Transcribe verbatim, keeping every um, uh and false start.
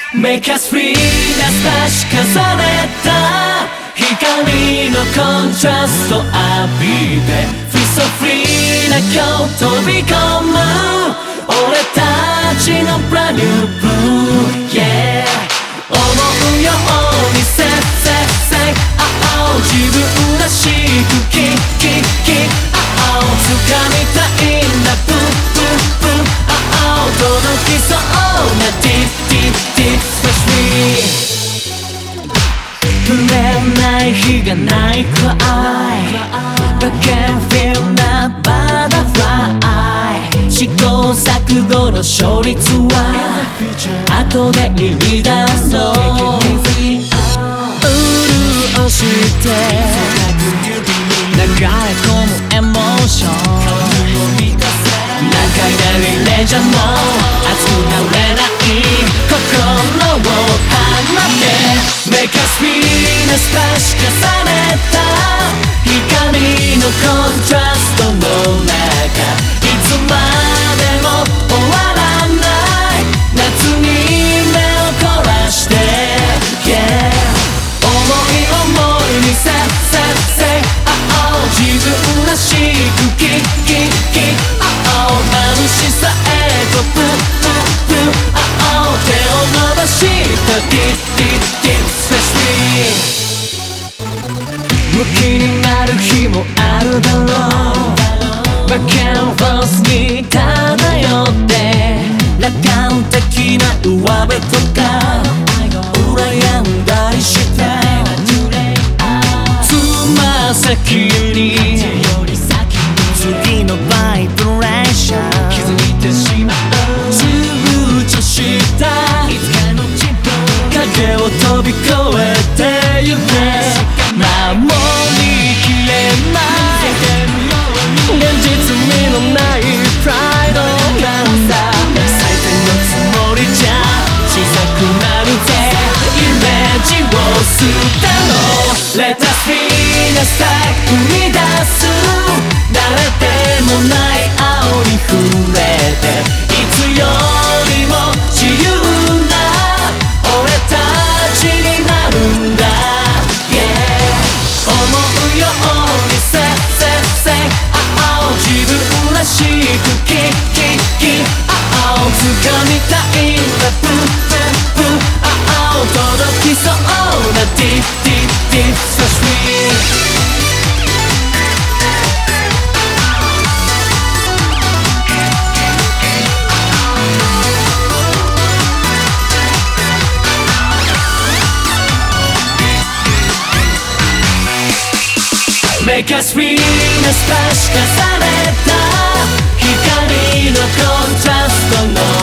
Make us free な差し重ねた光のコントラスト浴びて Feel so free な今日飛び込む俺たちの Brand new blue Yeah 思うように Say say say oh oh 自分らしくキキキ oh oh 掴みたいんだ Boom boom boom oh oh 届きそうな Deep deep deep Space free 触れない日がない Cry But can't feel that butterfly 試行錯誤の勝率は後で言い出そう潤して流れ込むエモーション何回なりレジャーも熱くなれない心を放って Make us feel な差し重ねた光のコントラストの中いつまでも終わらない夏に目を凝らして Yeah 思い思いに Say say say oh oh 自分らしくキキキ oh oh 眩しさへとプップップッ oh oh 手を伸ばしたディッディッディッ Space free ムキになる日もあるだろうバカンフォースに漂って楽観的な上辺とか羨んだりしてつま先に次のバイブレーション気づいてしまう躊躇した影を飛び越えてゆけ守りきれない現実味のないプライドなんだ最善のつもりじゃ小さくなるぜイメージを捨てろ Let us be なさ生み出す誰でもない青に触れていつよりも自由な俺たちになるんだ Yeah 思うように Say say say oh oh 自分らしくキキキ oh oh 掴みたいんだ Boom boom boom oh oh 届きそうな Deep deep deep So sweet Make us free な差し重ねた光のコントラストの